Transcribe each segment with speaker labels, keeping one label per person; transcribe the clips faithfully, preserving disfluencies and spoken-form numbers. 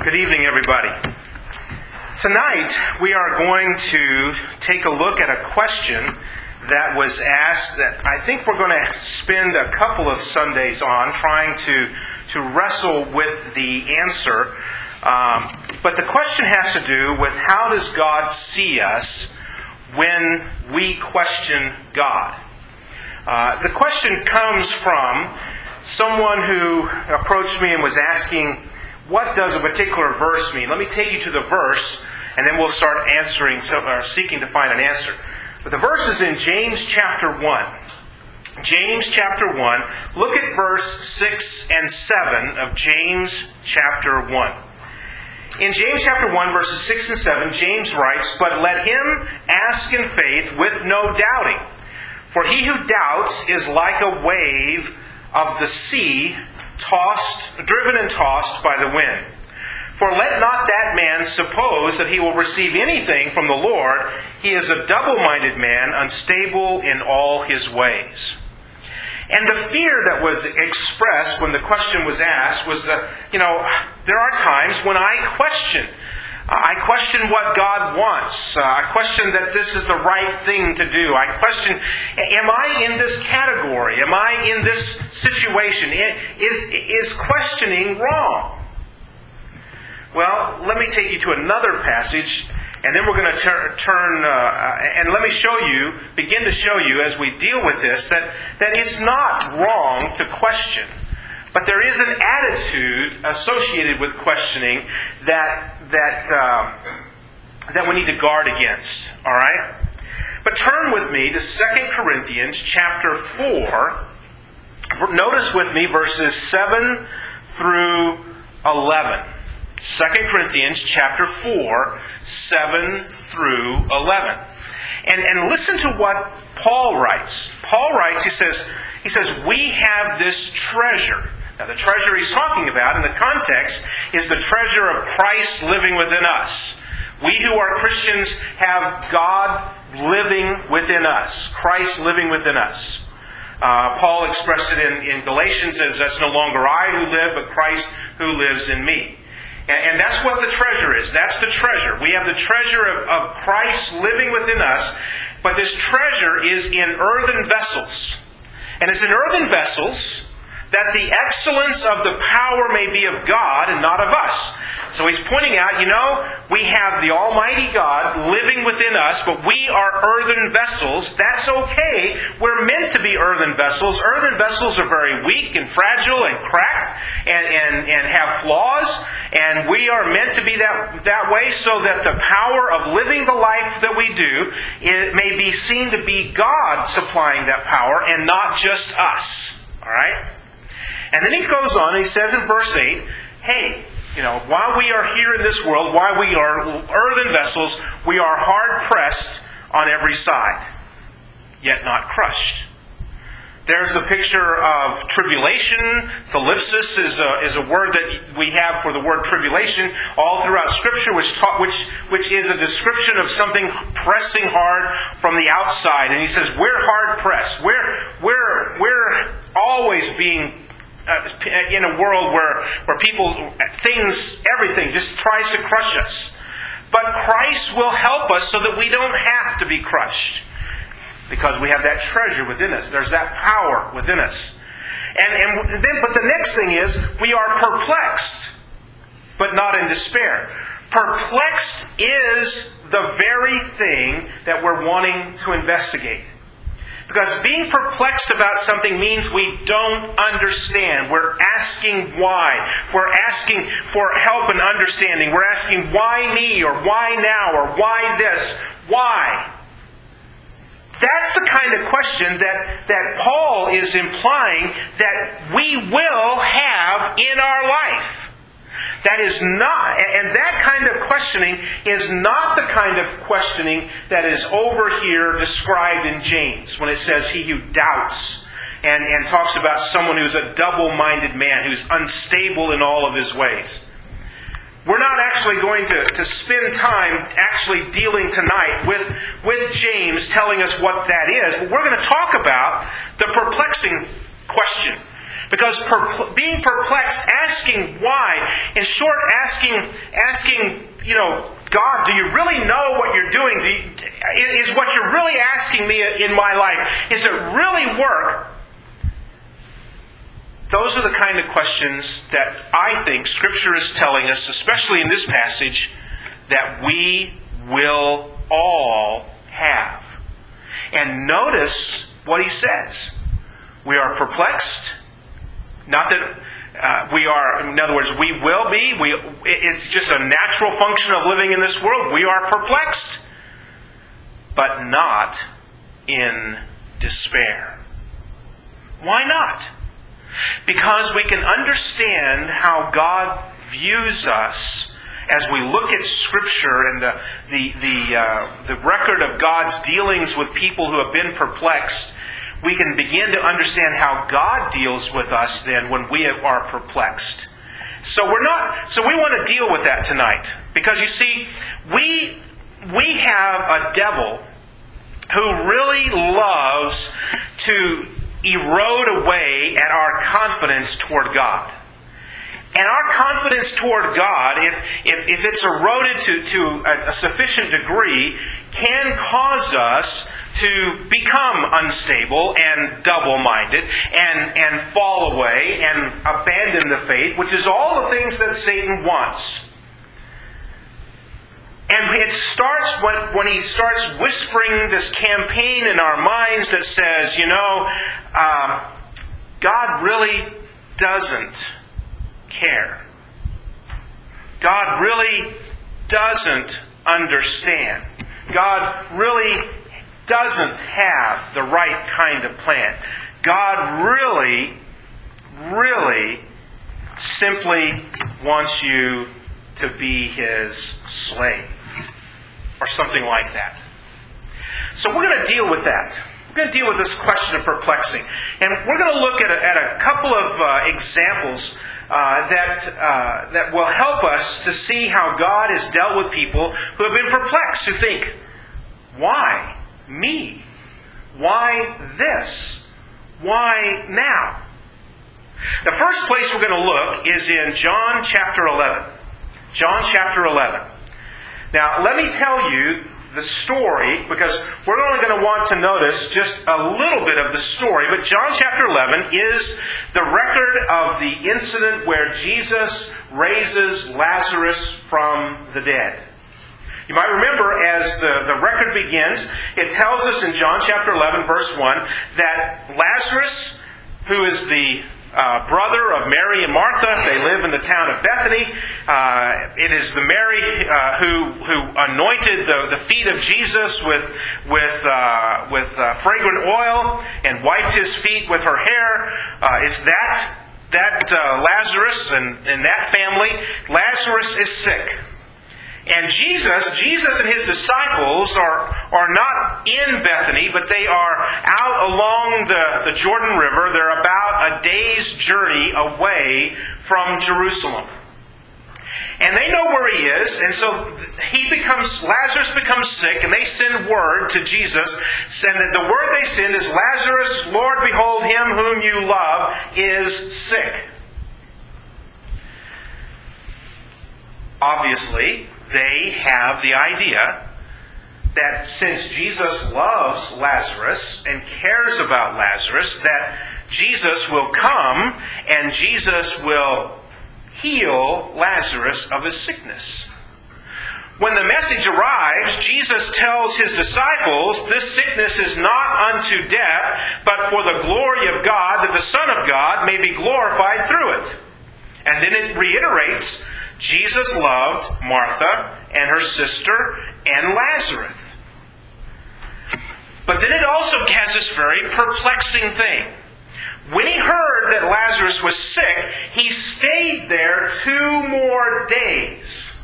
Speaker 1: Good evening, everybody. Tonight, we are going to take a look at a question that was asked that I think we're going to spend a couple of Sundays on trying to, to wrestle with the answer. Um, but the question has to do with how does God see us when we question God? Uh, the question comes from someone who approached me and was asking, what does a particular verse mean? Let me take you to the verse, and then we'll start answering, or seeking to find an answer. But the verse is in James chapter one. James chapter one. Look at verse six and seven of James chapter one. In James chapter one, verses six and seven, James writes, "But let him ask in faith with no doubting. For he who doubts is like a wave of the sea, tossed, driven and tossed by the wind. For let not that man suppose that he will receive anything from the Lord. He is a double-minded man, unstable in all his ways." And the fear that was expressed when the question was asked was that, you know, there are times when I question. I question what God wants. Uh, I question that this is the right thing to do. I question, am I in this category? Am I in this situation? Is, is questioning wrong? Well, let me take you to another passage, and then we're going to tur- turn, uh, and let me show you, begin to show you as we deal with this, that, that it's not wrong to question. But there is an attitude associated with questioning that that uh, that we need to guard against. All right? But turn with me to Second Corinthians chapter four. Notice with me verses seven through eleven. Second Corinthians chapter four, seven through eleven. And, and listen to what Paul writes. Paul writes, he says, he says, "We have this treasure." Now, the treasure he's talking about in the context is the treasure of Christ living within us. We who are Christians have God living within us, Christ living within us. Uh, Paul expressed it in, in Galatians as, "That's no longer I who live, but Christ who lives in me." And, and that's what the treasure is. That's the treasure. We have the treasure of, of Christ living within us, but this treasure is in earthen vessels. And it's in earthen vessels that the excellence of the power may be of God and not of us. So he's pointing out, you know, we have the Almighty God living within us, but we are earthen vessels. That's okay. We're meant to be earthen vessels. Earthen vessels are very weak and fragile and cracked and, and, and have flaws. And we are meant to be that, that way so that the power of living the life that we do, it may be seen to be God supplying that power and not just us. All right? And then he goes on and he says in verse eight, hey, you know, while we are here in this world, while we are earthen vessels, we are hard pressed on every side, yet not crushed. There's the picture of tribulation. Thalipsis is a, is a word that we have for the word tribulation all throughout Scripture, which, ta- which, which is a description of something pressing hard from the outside. And he says, we're hard pressed. We're, we're, we're always being Uh, in a world where, where people, things, everything just tries to crush us. But Christ will help us so that we don't have to be crushed. Because we have that treasure within us. There's that power within us. And, and then, but the next thing is, we are perplexed, but not in despair. Perplexed is the very thing that we're wanting to investigate. Because being perplexed about something means we don't understand. We're asking why. We're asking for help and understanding. We're asking why me, or why now, or why this, why? That's the kind of question that, that Paul is implying that we will have in our life. That is not, and that kind of questioning is not the kind of questioning that is over here described in James when it says he who doubts and, and talks about someone who's a double-minded man, who's unstable in all of his ways. We're not actually going to, to spend time actually dealing tonight with, with James telling us what that is, but we're going to talk about the perplexing question. Because per, being perplexed, asking why, in short, asking, asking, you know, God, do you really know what you're doing? Do you, is what you're really asking me in my life, is it really work? Those are the kind of questions that I think Scripture is telling us, especially in this passage, that we will all have. And notice what he says. We are perplexed. Not that uh, we are, in other words, we will be. We, it's just a natural function of living in this world. We are perplexed, but not in despair. Why not? Because we can understand how God views us as we look at Scripture and the the the, uh, the record of God's dealings with people who have been perplexed. We can begin to understand how God deals with us then when we are perplexed. So we're not. So we want to deal with that tonight, because you see, we we have a devil who really loves to erode away at our confidence toward God. And our confidence toward God, if if, if it's eroded to, to a, a sufficient degree, can cause us to become unstable and double-minded and, and fall away and abandon the faith, which is all the things that Satan wants. And it starts when, when he starts whispering this campaign in our minds that says, you know, uh, God really doesn't care. God really doesn't understand. God really doesn't have the right kind of plan. God really, really simply wants you to be His slave. Or something like that. So we're going to deal with that. We're going to deal with this question of perplexing. And we're going to look at a, at a couple of uh, examples uh, that, uh, that will help us to see how God has dealt with people who have been perplexed, who think, why me? Why this? Why now? The first place we're going to look is in John chapter eleven. John chapter eleven. Now, let me tell you the story, because we're only going to want to notice just a little bit of the story. But John chapter eleven is the record of the incident where Jesus raises Lazarus from the dead. You might remember, as the, the record begins, it tells us in John chapter eleven, verse one, that Lazarus, who is the uh, brother of Mary and Martha, they live in the town of Bethany. Uh, it is the Mary uh, who who anointed the, the feet of Jesus with with uh, with uh, fragrant oil and wiped his feet with her hair. Uh, is that that uh, Lazarus and, and that family? Lazarus is sick. And Jesus, Jesus and His disciples are, are not in Bethany, but they are out along the, the Jordan River. They're about a day's journey away from Jerusalem. And they know where He is, and so he becomes, Lazarus becomes sick, and they send word to Jesus, and the word they send is, Lazarus, Lord, behold, him whom you love is sick. Obviously, they have the idea that since Jesus loves Lazarus and cares about Lazarus, that Jesus will come and Jesus will heal Lazarus of his sickness. When the message arrives, Jesus tells His disciples, this sickness is not unto death, but for the glory of God, that the Son of God may be glorified through it. And then it reiterates, Jesus loved Martha and her sister and Lazarus. But then it also has this very perplexing thing. When he heard that Lazarus was sick, he stayed there two more days.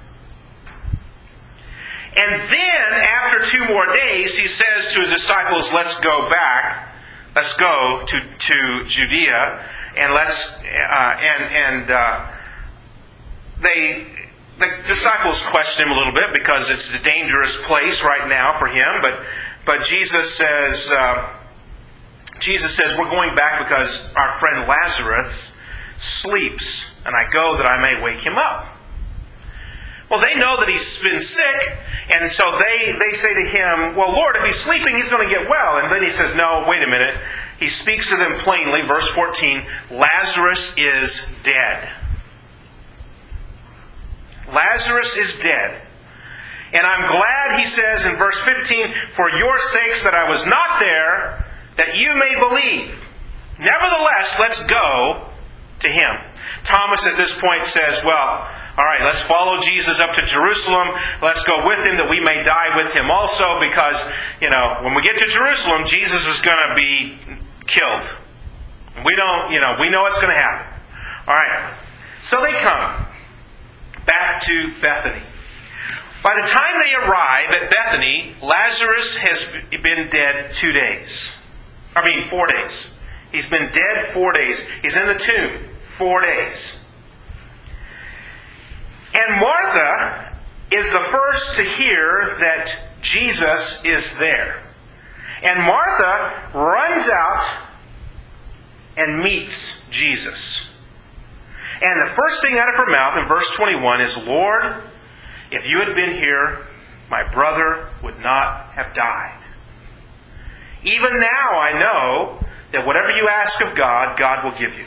Speaker 1: And then, after two more days, he says to his disciples, let's go back. Let's go to, to Judea, and let's uh, and and uh, they the disciples question him a little bit because it's a dangerous place right now for him. But but Jesus says uh, Jesus says, we're going back because our friend Lazarus sleeps, and I go that I may wake him up. Well, they know that he's been sick, and so they, they say to him, well, Lord, if he's sleeping, he's going to get well. And then he says, no, wait a minute. He speaks to them plainly, verse fourteen, Lazarus is dead. Lazarus is dead. And I'm glad, he says in verse fifteen, for your sakes that I was not there, that you may believe. Nevertheless, let's go to him. Thomas at this point says, well, all right, let's follow Jesus up to Jerusalem. Let's go with him that we may die with him also, because, you know, when we get to Jerusalem, Jesus is going to be killed. We don't, you know, we know what's going to happen. All right. So they come back to Bethany. By the time they arrive at Bethany, Lazarus has been dead two days. I mean, four days. He's been dead four days. He's in the tomb four days. And Martha is the first to hear that Jesus is there. And Martha runs out and meets Jesus. And the first thing out of her mouth in verse twenty-one is, Lord, if you had been here, my brother would not have died. Even now I know that whatever you ask of God, God will give you.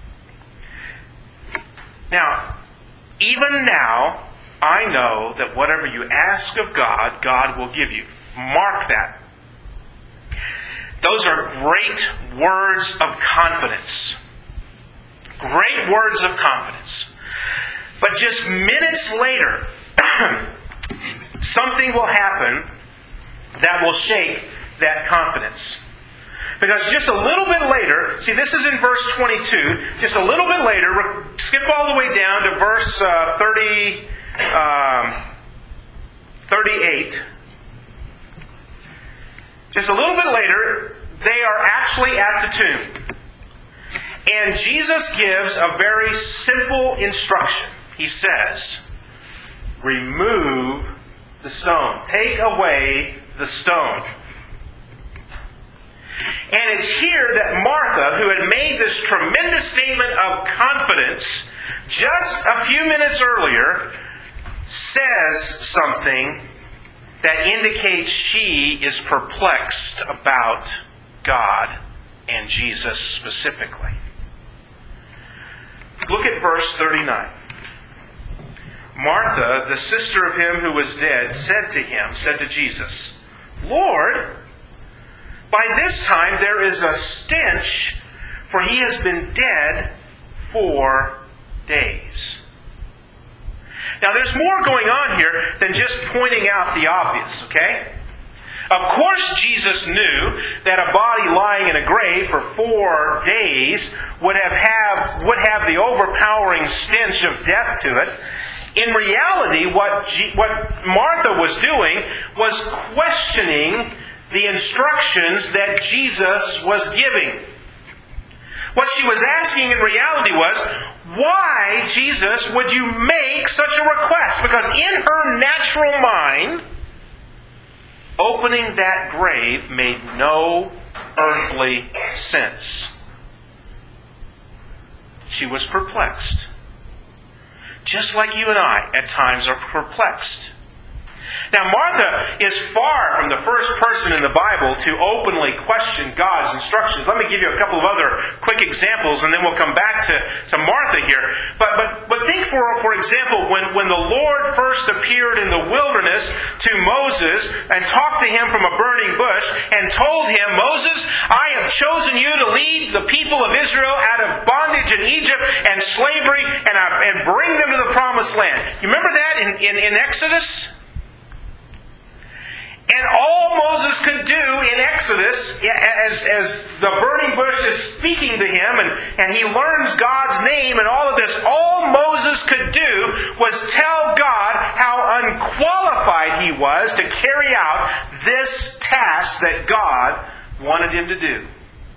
Speaker 1: Now, even now, I know that whatever you ask of God, God will give you. Mark that. Those are great words of confidence. Great words of confidence. But just minutes later, something will happen that will shake that confidence. Because just a little bit later, see, this is in verse twenty-two, just a little bit later, skip all the way down to verse uh, thirty, um, thirty-eight. Just a little bit later, they are actually at the tomb. And Jesus gives a very simple instruction. He says, remove the stone. Take away the stone. And it's here that Martha, who had made this tremendous statement of confidence just a few minutes earlier, says something that indicates she is perplexed about God and Jesus specifically. Look at verse thirty-nine. Martha, the sister of him who was dead, said to him, said to Jesus, Lord, by this time there is a stench, for he has been dead four days. Now there's more going on here than just pointing out the obvious, okay? Of course Jesus knew that a body lying in a grave for four days would have, have, would have the overpowering stench of death to it. In reality, what, G, what Martha was doing was questioning the instructions that Jesus was giving. What she was asking in reality was, why, Jesus, would you make such a request? Because in her natural mind, opening that grave made no earthly sense. She was perplexed. Just like you and I, at times, are perplexed. Now, Martha is far from the first person in the Bible to openly question God's instructions. Let me give you a couple of other quick examples, and then we'll come back to, to Martha here. But but but think, for for example, when, when the Lord first appeared in the wilderness to Moses and talked to him from a burning bush and told him, Moses, I have chosen you to lead the people of Israel out of bondage in Egypt and slavery and, uh, and bring them to the promised land. You remember that in, in, in Exodus? And all Moses could do in Exodus, as, as the burning bush is speaking to him, and, and he learns God's name and all of this, all Moses could do was tell God how unqualified he was to carry out this task that God wanted him to do.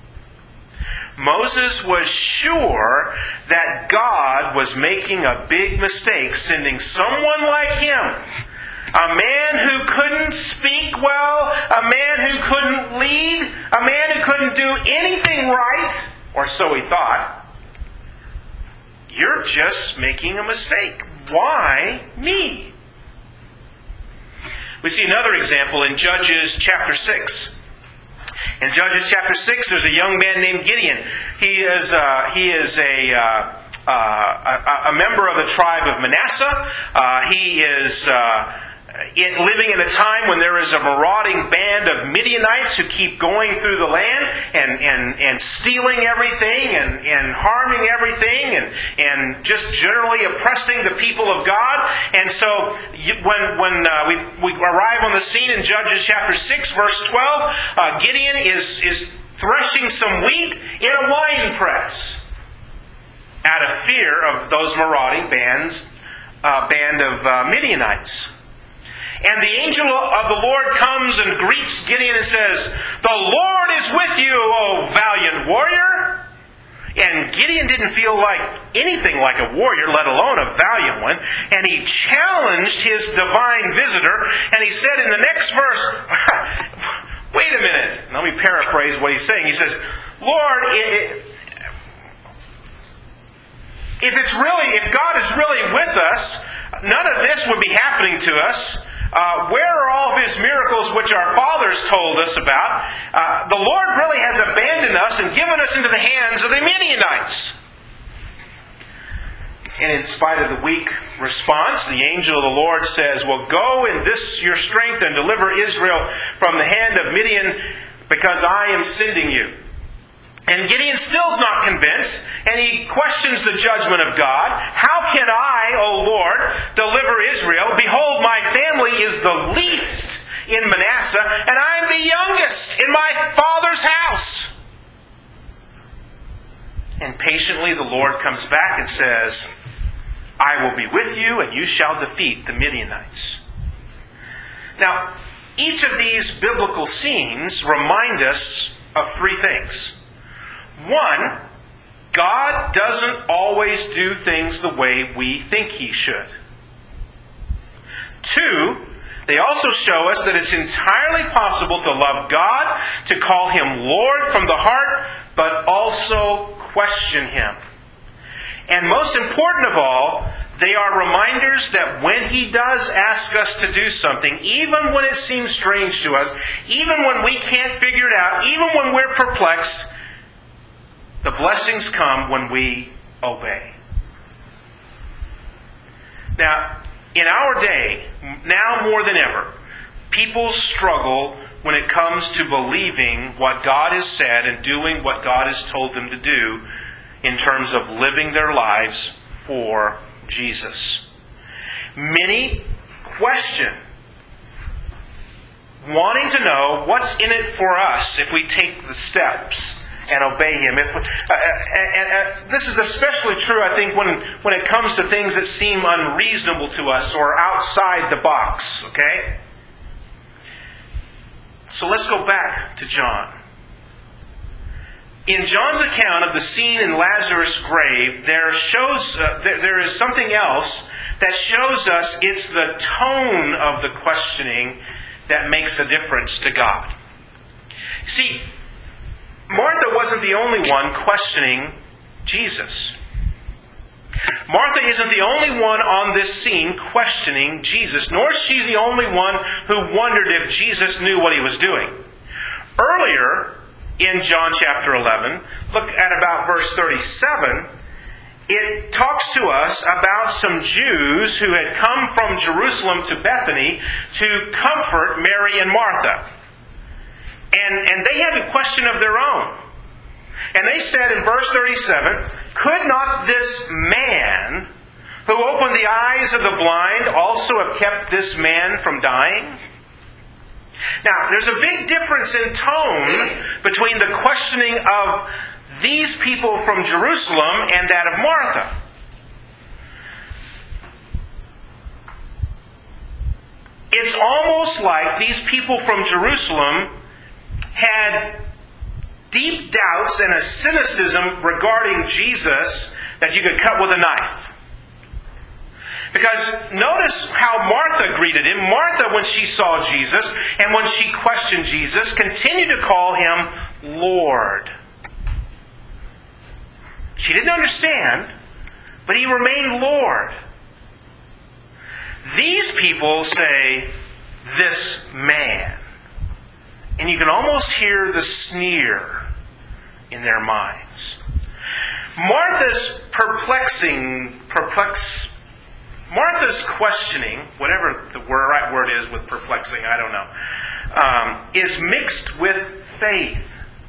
Speaker 1: Moses was sure that God was making a big mistake, sending someone like him A man who couldn't speak well, a man who couldn't lead, a man who couldn't do anything right, or so he thought. You're just making a mistake. Why me? We see another example in Judges chapter six. In Judges chapter six, there's a young man named Gideon. He is uh, he is a, uh, uh, a a member of the tribe of Manasseh. Uh, he is uh, in, living in a time when there is a marauding band of Midianites who keep going through the land and, and, and stealing everything and, and harming everything and, and just generally oppressing the people of God. And so when, when uh, we, we arrive on the scene in Judges chapter six, verse twelve, uh, Gideon is, is threshing some wheat in a wine press out of fear of those marauding bands, uh, band of uh, Midianites. And the angel of the Lord comes and greets Gideon and says, "The Lord is with you, O valiant warrior." And Gideon didn't feel like anything like a warrior, let alone a valiant one. And he challenged his divine visitor. And he said in the next verse, wait a minute. Let me paraphrase what he's saying. He says, "Lord, it, if it's really, if God is really with us, none of this would be happening to us. Uh, where are all of His miracles which our fathers told us about? Uh, the Lord really has abandoned us and given us into the hands of the Midianites." And in spite of the weak response, the angel of the Lord says, "Well, go in this your strength and deliver Israel from the hand of Midian, because I am sending you." And Gideon still is not convinced, and he questions the judgment of God. "How can I, O Lord, deliver Israel? Behold, my family is the least in Manasseh, and I am the youngest in my father's house." And patiently the Lord comes back and says, "I will be with you, and you shall defeat the Midianites." Now, each of these biblical scenes remind us of three things. One, God doesn't always do things the way we think He should. Two, they also show us that it's entirely possible to love God, to call Him Lord from the heart, but also question Him. And most important of all, they are reminders that when He does ask us to do something, even when it seems strange to us, even when we can't figure it out, even when we're perplexed, the blessings come when we obey. Now, in our day, now more than ever, people struggle when it comes to believing what God has said and doing what God has told them to do in terms of living their lives for Jesus. Many question, wanting to know what's in it for us if we take the steps and obey Him. If, uh, and, and this is especially true, I think, when, when it comes to things that seem unreasonable to us or outside the box. Okay? So let's go back to John. In John's account of the scene in Lazarus' grave, there shows uh, there, there is something else that shows us it's the tone of the questioning that makes a difference to God. See, Martha wasn't the only one questioning Jesus. Martha isn't the only one on this scene questioning Jesus, nor is she the only one who wondered if Jesus knew what He was doing. Earlier in John chapter eleven, look at about verse thirty-seven, it talks to us about some Jews who had come from Jerusalem to Bethany to comfort Mary and Martha. And, and they had a question of their own. And they said in verse thirty-seven, "Could not this man who opened the eyes of the blind also have kept this man from dying?" Now, there's a big difference in tone between the questioning of these people from Jerusalem and that of Martha. It's almost like these people from Jerusalem had deep doubts and a cynicism regarding Jesus that you could cut with a knife. Because notice how Martha greeted him. Martha, when she saw Jesus and when she questioned Jesus, continued to call him Lord. She didn't understand, but he remained Lord. These people say, this man. And you can almost hear the sneer in their minds. Martha's perplexing, perplex, Martha's questioning, whatever the right word is with perplexing, I don't know, um, is mixed with faith.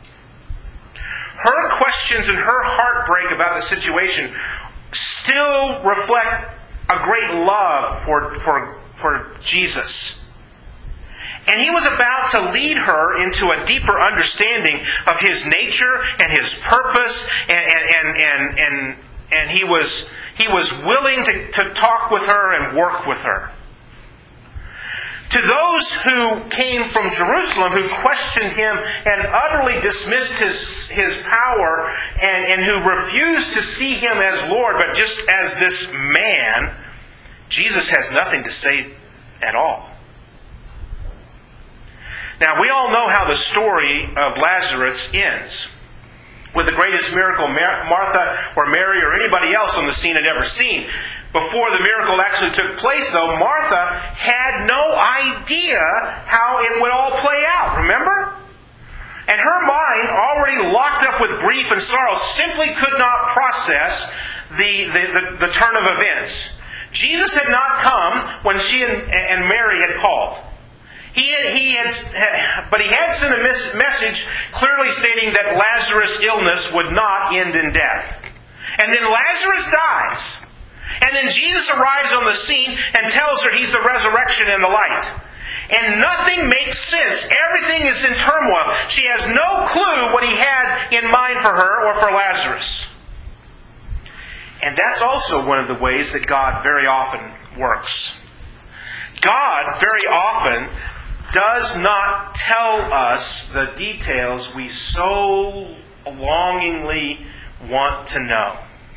Speaker 1: Her questions and her heartbreak about the situation still reflect a great love for, for, for Jesus. And He was about to lead her into a deeper understanding of His nature and His purpose, and and and and, and, and He was He was willing to, to talk with her and work with her. To those who came from Jerusalem, who questioned Him and utterly dismissed His, his power, and, and who refused to see Him as Lord, but just as this man, Jesus has nothing to say at all. Now, we all know how the story of Lazarus ends. With the greatest miracle Martha or Mary or anybody else on the scene had ever seen. Before the miracle actually took place, though, Martha had no idea how it would all play out. Remember? And her mind, already locked up with grief and sorrow, simply could not process the, the, the, the turn of events. Jesus had not come when she and, and Mary had called. He had, he had, but he had sent a mes- message clearly stating that Lazarus' illness would not end in death. And then Lazarus dies. And then Jesus arrives on the scene and tells her He's the resurrection and the light. And nothing makes sense. Everything is in turmoil. She has no clue what He had in mind for her or for Lazarus. And that's also one of the ways that God very often works. God very often does not tell us the details we so longingly want to know.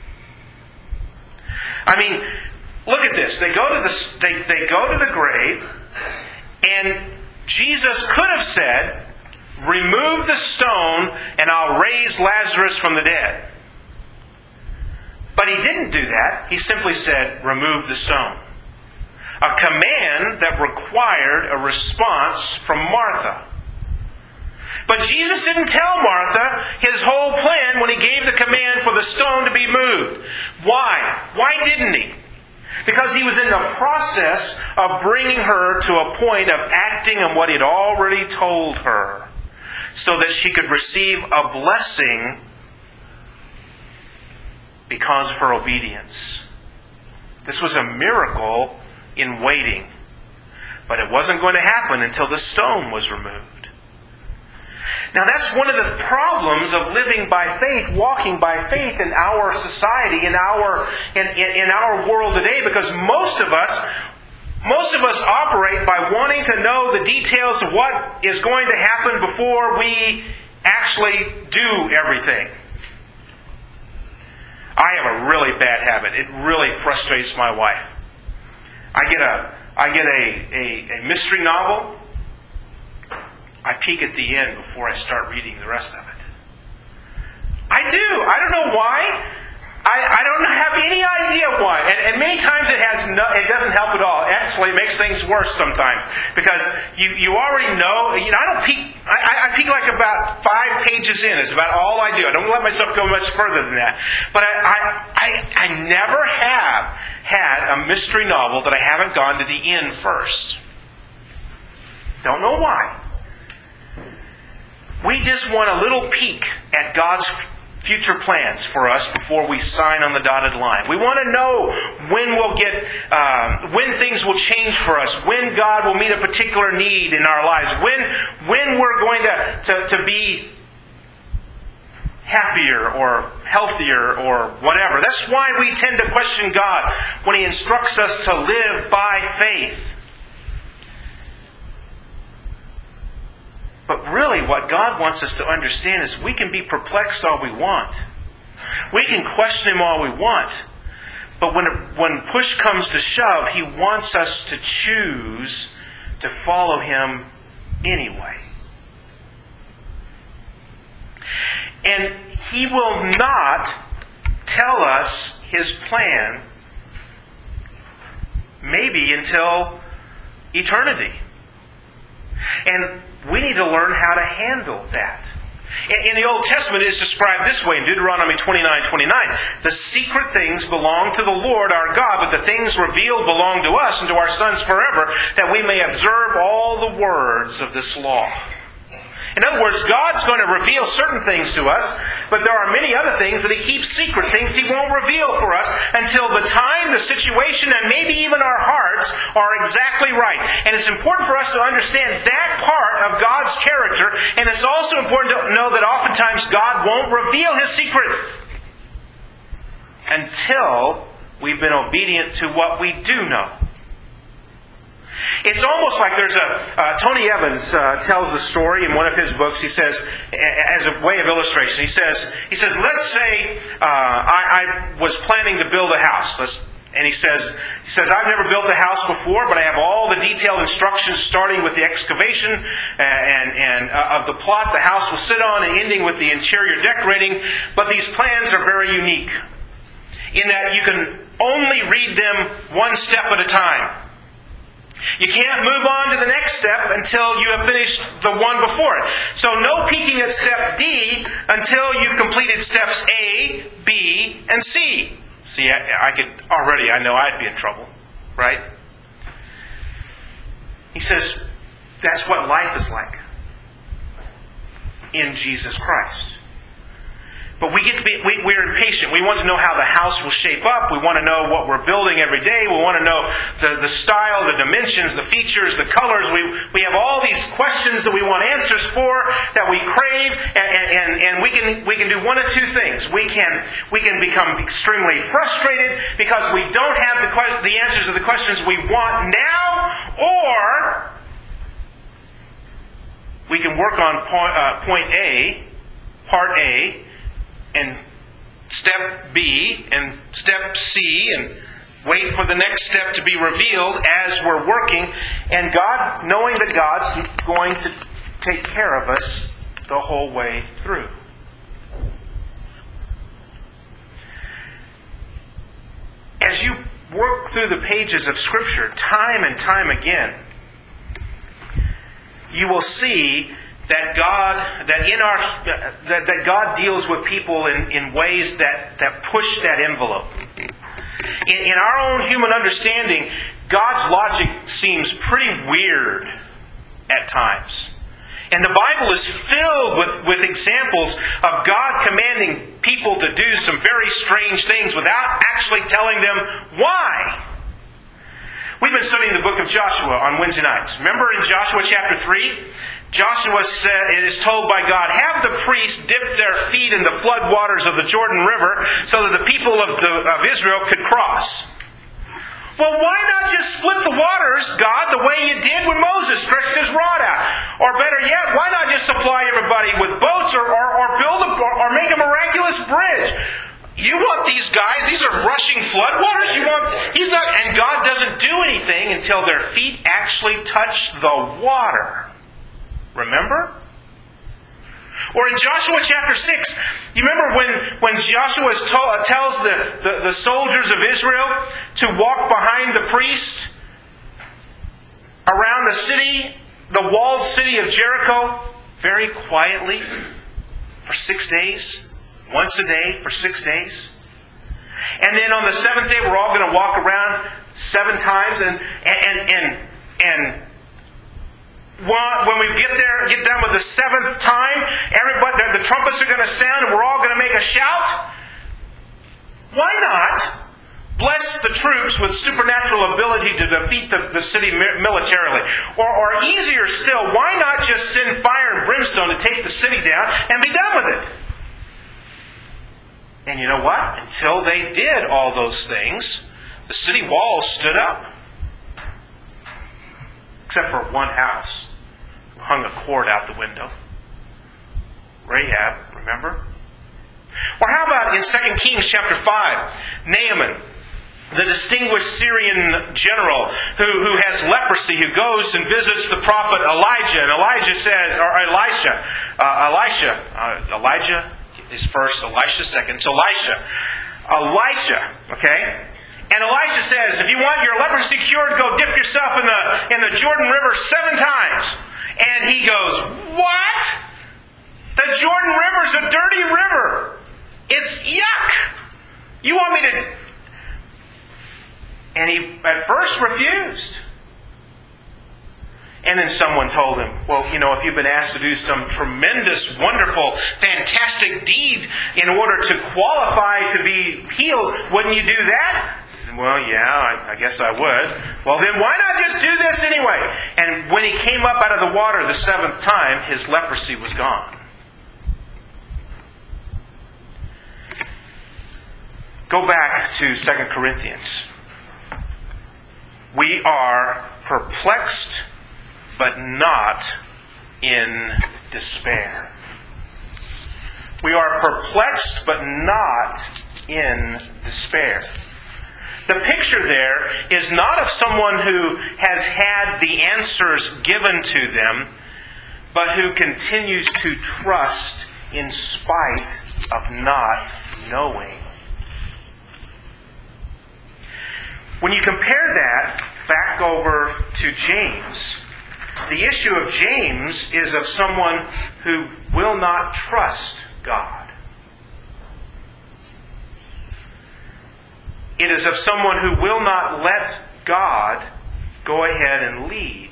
Speaker 1: I mean, look at this. They go to the they, they go to the grave, and Jesus could have said, "Remove the stone, and I'll raise Lazarus from the dead." But He didn't do that. He simply said, "Remove the stone." A command that required a response from Martha. But Jesus didn't tell Martha His whole plan when He gave the command for the stone to be moved. Why? Why didn't He? Because He was in the process of bringing her to a point of acting on what He had already told her, so that she could receive a blessing because of her obedience. This was a miracle in waiting. But it wasn't going to happen until the stone was removed. Now that's one of the problems of living by faith, walking by faith in our society, in our in, in, in our world today, because most of us most of us operate by wanting to know the details of what is going to happen before we actually do everything. I have a really bad habit. It really frustrates my wife. I get a I get a, a, a mystery novel. I peek at the end before I start reading the rest of it. I do. I don't know why. I, I don't have any idea why. And, and many times it has no, it doesn't help at all. Actually, it makes things worse sometimes. Because you, you already know, you know, I don't peek, I, I peek like about five pages in. It's about all I do. I don't let myself go much further than that. But I, I, I, I never have had a mystery novel that I haven't gone to the end first. Don't know why. We just want a little peek at God's future plans for us before we sign on the dotted line. We want to know when we'll get, um, when things will change for us, when God will meet a particular need in our lives, when when we're going to, to, to be happier or healthier or whatever. That's why we tend to question God when He instructs us to live by faith. But really what God wants us to understand is we can be perplexed all we want. We can question Him all we want. But when, it, when push comes to shove, He wants us to choose to follow Him anyway. And He will not tell us His plan maybe until eternity. And we need to learn how to handle that. In, in the Old Testament, it is described this way in Deuteronomy twenty-nine twenty-nine. The secret things belong to the Lord our God, but the things revealed belong to us and to our sons forever, that we may observe all the words of this law. In other words, God's going to reveal certain things to us, but there are many other things that He keeps secret, things He won't reveal for us until the time, the situation, and maybe even our hearts are exactly right. And it's important for us to understand that part of God's character, and it's also important to know that oftentimes God won't reveal His secret until we've been obedient to what we do know. It's almost like there's a... Uh, Tony Evans uh, tells a story in one of his books. He says, as a way of illustration, he says, he says, let's say uh, I, I was planning to build a house. Let's, and he says, he says, I've never built a house before, but I have all the detailed instructions starting with the excavation and, and uh, of the plot the house will sit on and ending with the interior decorating. But these plans are very unique in that you can only read them one step at a time. You can't move on to the next step until you have finished the one before it. So no peeking at step D until you've completed steps A, B, and C. See, I, I could already, I know I'd be in trouble, right? He says, that's what life is like in Jesus Christ. But we get to be, we, we're impatient. We want to know how the house will shape up. We want to know what we're building every day. We want to know the, the style, the dimensions, the features, the colors. We we have all these questions that we want answers for, that we crave, and, and, and we can we can do one of two things. We can we can become extremely frustrated because we don't have the que- the answers to the questions we want now, or we can work on point, uh, point A, part A, and step B, and step C, and wait for the next step to be revealed as we're working. And God, knowing that God's going to take care of us the whole way through. As you work through the pages of Scripture, time and time again, you will see that God, that in our, that, that God deals with people in, in ways that, that push that envelope. In, in our own human understanding, God's logic seems pretty weird at times. And the Bible is filled with, with examples of God commanding people to do some very strange things without actually telling them why. We've been studying the book of Joshua on Wednesday nights. Remember in Joshua chapter three? Joshua said, is told by God, have the priests dip their feet in the flood waters of the Jordan River so that the people of, the, of Israel could cross. Well, why not just split the waters, God, the way you did when Moses stretched his rod out? Or better yet, why not just supply everybody with boats or, or, or build a, or, or make a miraculous bridge? You want these guys, these are rushing floodwaters? You want, he's not, and God doesn't do anything until their feet actually touch the water. Remember? Or in Joshua chapter six, you remember when, when Joshua told, tells the, the, the soldiers of Israel to walk behind the priests around the city, the walled city of Jericho, very quietly for six days, once a day for six days. And then on the seventh day, we're all going to walk around seven times, and and and and. when we get there, get done with the seventh time, everybody, the, the trumpets are going to sound, and we're all going to make a shout. Why not bless the troops with supernatural ability to defeat the, the city militarily? Or, or easier still, why not just send fire and brimstone to take the city down and be done with it? And you know what? Until they did all those things, the city walls stood up. Except for one house who hung a cord out the window. Rahab, remember? Or how about in Second Kings chapter five, Naaman, the distinguished Syrian general who, who has leprosy, who goes and visits the prophet Elijah. And Elijah says, or Elisha, uh, Elisha, uh, Elijah is first, Elisha second. It's Elisha. Elisha, okay? And Elisha says, if you want your leprosy cured, go dip yourself in the, in the Jordan River seven times. And he goes, what? The Jordan River's a dirty river. It's yuck. You want me to... And he at first refused. And then someone told him, well, you know, if you've been asked to do some tremendous, wonderful, fantastic deed in order to qualify to be healed, wouldn't you do that? He said, well, yeah, I, I guess I would. Well, then why not just do this anyway? And when he came up out of the water the seventh time, his leprosy was gone. Go back to Second Corinthians. We are perplexed, but not in despair. We are perplexed, but not in despair. The picture there is not of someone who has had the answers given to them, but who continues to trust in spite of not knowing. When you compare that back over to James, the issue of James is of someone who will not trust God. It is of someone who will not let God go ahead and lead.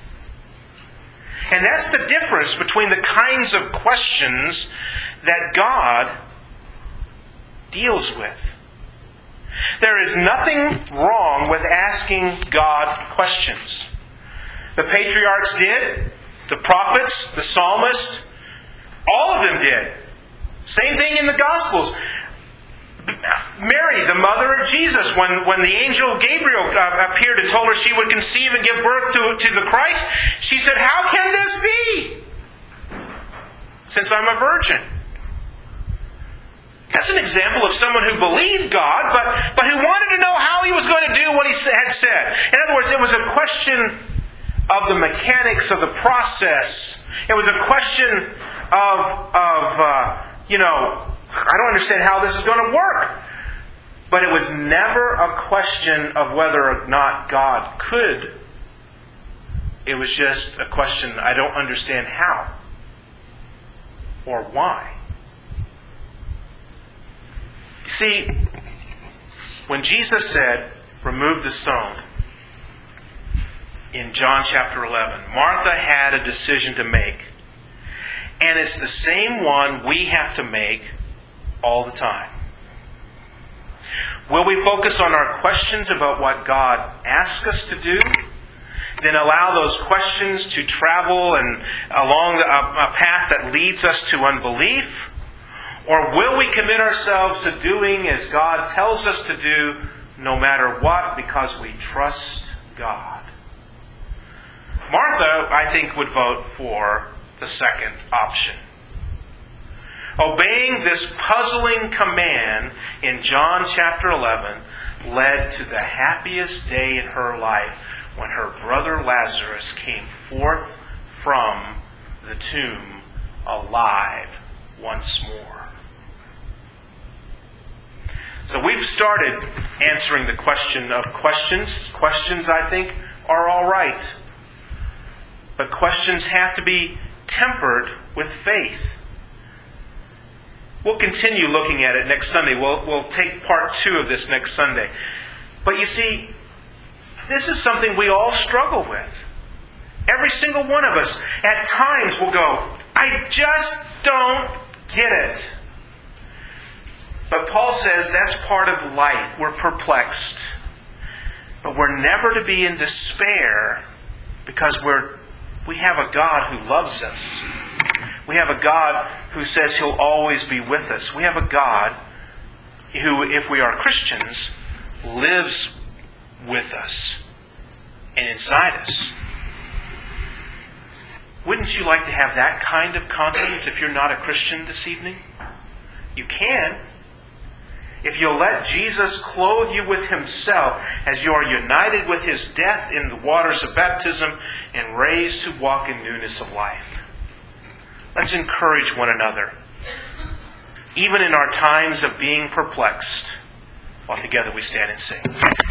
Speaker 1: And that's the difference between the kinds of questions that God deals with. There is nothing wrong with asking God questions. The patriarchs did. The prophets, the psalmists, all of them did. Same thing in the Gospels. Mary, the mother of Jesus, when, when the angel Gabriel uh, appeared and told her she would conceive and give birth to, to the Christ, she said, how can this be? Since I'm a virgin. That's an example of someone who believed God, but, but who wanted to know how He was going to do what He had said. In other words, it was a question of the mechanics of the process. It was a question of, of uh, you know, I don't understand how this is going to work. But it was never a question of whether or not God could. It was just a question, I don't understand how or why. You see, when Jesus said, remove the stone, in John chapter eleven, Martha had a decision to make. And it's the same one we have to make all the time. Will we focus on our questions about what God asks us to do? Then allow those questions to travel and along a, a path that leads us to unbelief? Or will we commit ourselves to doing as God tells us to do no matter what because we trust God? Martha, I think, would vote for the second option. Obeying this puzzling command in John chapter eleven led to the happiest day in her life when her brother Lazarus came forth from the tomb alive once more. So we've started answering the question of questions. Questions, I think, are all right. But questions have to be tempered with faith. We'll continue looking at it next Sunday. We'll, we'll take part two of this next Sunday. But you see, this is something we all struggle with. Every single one of us at times will go, I just don't get it. But Paul says that's part of life. We're perplexed. But we're never to be in despair because we're we have a God who loves us. We have a God who says He'll always be with us. We have a God who, if we are Christians, lives with us and inside us. Wouldn't you like to have that kind of confidence if you're not a Christian this evening? You can. if you'll let Jesus clothe you with Himself as you are united with His death in the waters of baptism and raised to walk in newness of life. Let's encourage one another, even in our times of being perplexed, while together we stand and sing.